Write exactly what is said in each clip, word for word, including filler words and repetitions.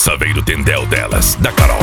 Saveiro Tendel delas, da Carol.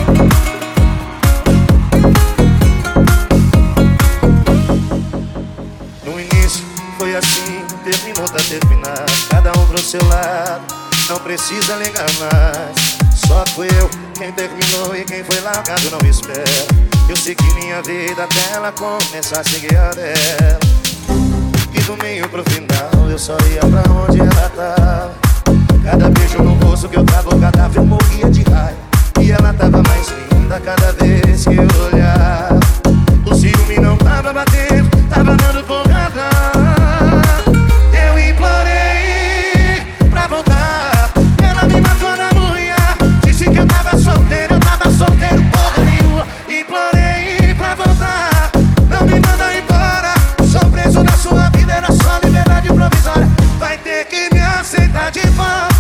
No início foi assim, terminou, tá terminado. Cada um pro seu lado, não precisa ligar mais. Só fui eu quem terminou e quem foi largado não espera. Eu segui minha vida até ela começar a seguir a dela. E do meio pro final eu só ia pra onde ela tava. Cada beijo no rosto que eu tava, o cadáver eu morria de raiva. E ela tava mais linda cada vez que eu olhava. O ciúme não tava batendo, tava dando porrada. Eu implorei pra voltar, ela me matou na unha. Disse que eu tava solteiro, eu tava solteiro porra nenhuma. Implorei pra voltar, não me manda embora. Sou preso na sua vida, era só liberdade provisória. Vai ter que me aceitar de volta.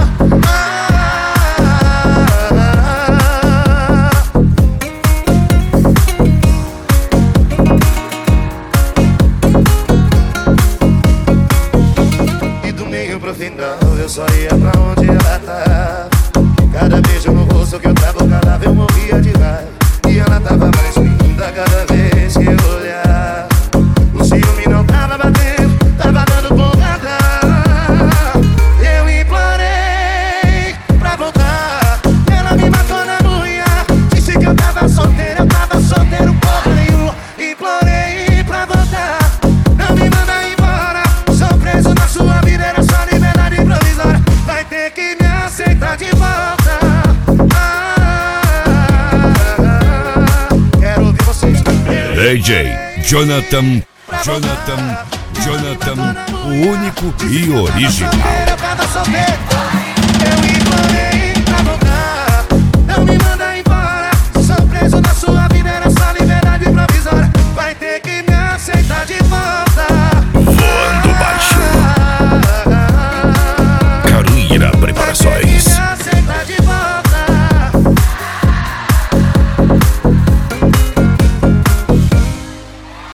Pro final eu só ia pra onde ela tava. Cada beijo no rosto que eu tava, o cadáver eu morria de raiva. E ela tava mais linda cada vez que eu olhava. O ciúme não tava batendo, tava dando porrada. Eu implorei pra voltar, ela me matou na unha. Disse que eu tava solteiro, eu tava solteiro porra nenhuma. Implorei pra voltar, não me manda embora. Sou preso na sua vida, era só liberdade provisória. Vai ter que me aceitar de volta. Ah, quero ouvir vocês. D J Jonathan, Jonathan, Jonathan, o único e original. Eu tava solteiro.